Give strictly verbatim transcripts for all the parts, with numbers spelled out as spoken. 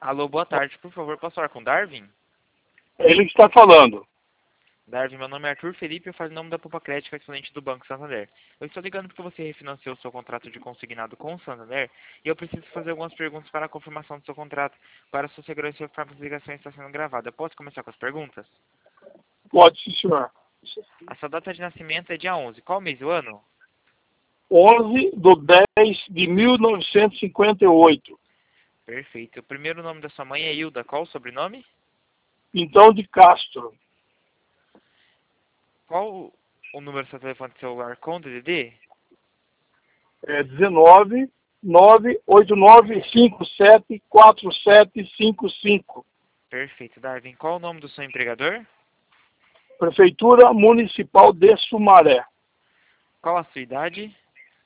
Alô, boa tarde. Por favor, posso falar com o Darwin? Ele que está falando. Darwin, meu nome é Arthur Felipe, eu falo em nome da Poupa Crédito, exponente do Banco Santander. Eu estou ligando porque você refinanciou o seu contrato de consignado com o Santander e eu preciso fazer algumas perguntas para a confirmação do seu contrato. Para a sua segurança e a ligação está sendo gravada. Posso começar com as perguntas? Pode, sim, senhor. A sua data de nascimento é dia onze. Qual mês do ano? onze de dez de mil novecentos e cinquenta e oito. Perfeito. O primeiro nome da sua mãe é Hilda. Qual o sobrenome? Então, de Castro. Qual o número do seu telefone celular com D D D? É dezenove, nove oito nove cinco sete quatro sete cinco cinco. Perfeito, Darwin. Qual o nome do seu empregador? Prefeitura Municipal de Sumaré. Qual a sua idade?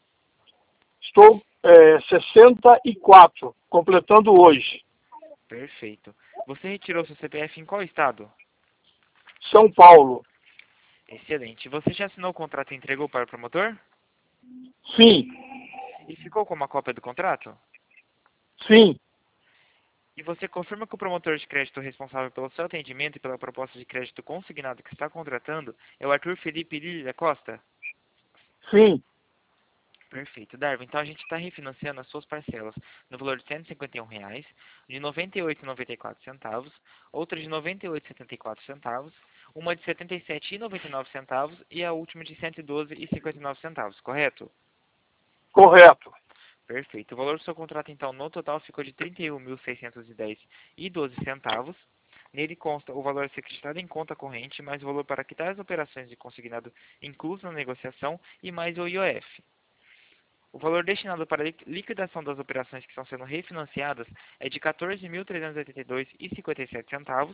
Estou é, sessenta e quatro, completando hoje. Perfeito. Você retirou seu C P F em qual estado? São Paulo. Excelente. Você já assinou o contrato e entregou para o promotor? Sim, E ficou com uma cópia do contrato? sim, E você confirma que o promotor de crédito responsável pelo seu atendimento e pela proposta de crédito consignado que está contratando é o Arthur Felipe Lili da Costa? sim. Perfeito, Darwin. Então a gente está refinanciando as suas parcelas no valor de cento e cinquenta e um reais, de noventa e oito reais e noventa e quatro centavos, outra de noventa e oito reais e setenta e quatro centavos, uma de setenta e sete reais e noventa e nove centavos e a última de cento e doze reais e cinquenta e nove centavos, correto? Correto. Perfeito. O valor do seu contrato, então, no total ficou de trinta e um mil seiscentos e dez reais e doze centavos. Nele consta o valor a ser acreditado em conta corrente, mais o valor para quitar as operações de consignado incluso na negociação e mais o I O F. O valor destinado para a liquidação das operações que estão sendo refinanciadas é de quatorze mil trezentos e oitenta e dois reais e cinquenta e sete centavos.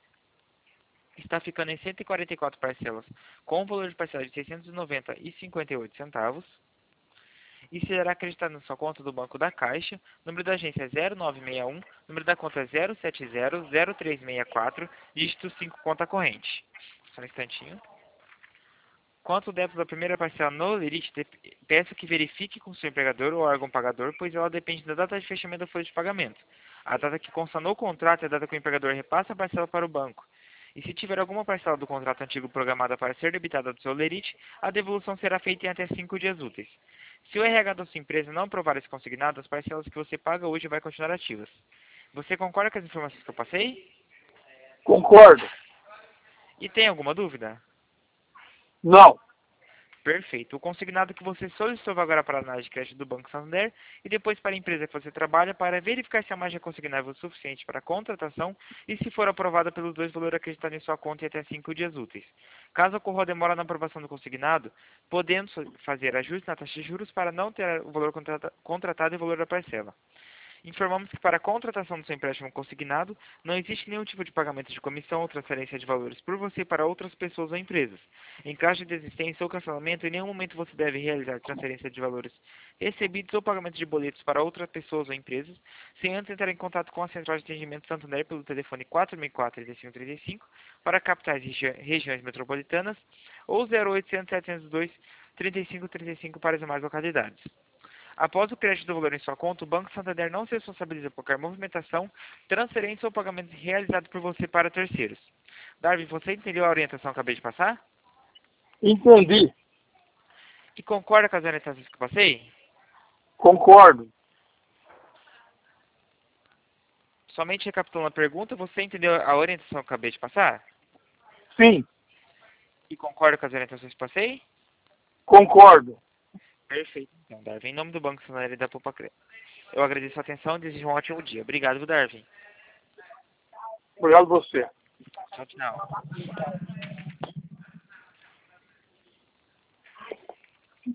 Está ficando em cento e quarenta e quatro parcelas, com o valor de parcela de seiscentos e noventa reais e cinquenta e oito centavos. E será acreditado na sua conta do Banco da Caixa. Número da agência é zero nove seis um, número da conta é zero sete zero zero três seis quatro, dígito cinco, conta corrente. Só um instantinho. Quanto ao débito da primeira parcela no Lerite, peço que verifique com seu empregador ou órgão pagador, pois ela depende da data de fechamento da folha de pagamento. A data que consta no contrato é a data que o empregador repassa a parcela para o banco. E se tiver alguma parcela do contrato antigo programada para ser debitada do seu Lerite, a devolução será feita em até cinco dias úteis. Se o R H da sua empresa não aprovar esse consignado, as parcelas que você paga hoje vai continuar ativas. Você concorda com as informações que eu passei? Concordo. E tem alguma dúvida? Não. Perfeito. O consignado que você solicitou vai agora para a análise de crédito do Banco Santander e depois para a empresa que você trabalha para verificar se a margem é consignável o suficiente para a contratação e se for aprovada pelos dois valores acreditados em sua conta em até cinco dias úteis. Caso ocorra a demora na aprovação do consignado, podemos fazer ajuste na taxa de juros para não ter o valor contrata contratado e o valor da parcela. Informamos que para a contratação do seu empréstimo consignado, não existe nenhum tipo de pagamento de comissão ou transferência de valores por você para outras pessoas ou empresas. Em caso de desistência ou cancelamento, em nenhum momento você deve realizar transferência de valores recebidos ou pagamento de boletos para outras pessoas ou empresas, sem antes entrar em contato com a Central de Atendimento Santander pelo telefone quatro seis quatro, três cinco três cinco para capitais e regi regiões metropolitanas ou zero oitocentos, setecentos e dois, trinta e cinco trinta e cinco para as demais localidades. Após o crédito do valor em sua conta, o Banco Santander não se responsabiliza por qualquer movimentação, transferência ou pagamento realizado por você para terceiros. Darwin, você entendeu a orientação que eu acabei de passar? Entendi. E concorda com as orientações que eu passei? Concordo. Somente recapitulando a pergunta, você entendeu a orientação que eu acabei de passar? Sim, E concorda com as orientações que eu passei? concordo. Perfeito. Então, Darwin, em nome do Banco Santander e da Poupa Crédito, eu agradeço a atenção e desejo um ótimo dia. Obrigado, Darwin. Obrigado a você. Tchau, tchau.